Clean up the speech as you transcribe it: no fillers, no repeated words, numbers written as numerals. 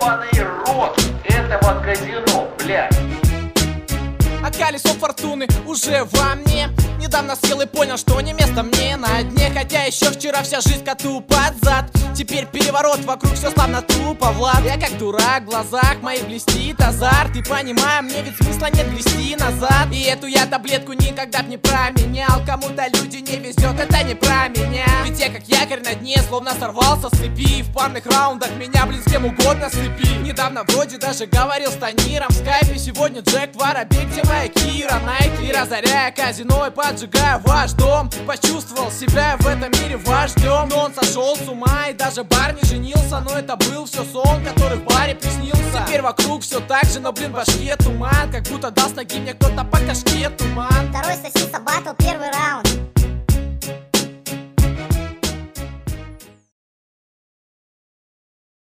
ебаный рот этого казино, блядь. А колесо фортуны уже во мне. Недавно съел и понял, что не место мне на дне. Хотя еще вчера вся жизнь коту под зад. Теперь переворот, вокруг все славно тупо, Влад. Я как дурак, в глазах моих блестит азарт. И понимаю, мне ведь смысла нет грести назад. И эту я таблетку никогда б не променял. Кому-то люди не везет, это не про меня. Ведь я как якорь на дне, словно сорвался с цепи. И в парных раундах меня, блин, с кем угодно слепи. Недавно вроде даже говорил с Таниром в скайпе. Сегодня Джек Воробей, где моя Кира Найт. И разоряя казино и поджигая ваш дом, почувствовал себя в этом мире вождем. Но он сошел с ума и даже бар не женился. Но это был все сон, который в баре приснился. Теперь вокруг все так же, но, блин, в башке туман. Как будто дал с ноги мне кто-то по кашке туман. Второй сосиса батл, первый раунд.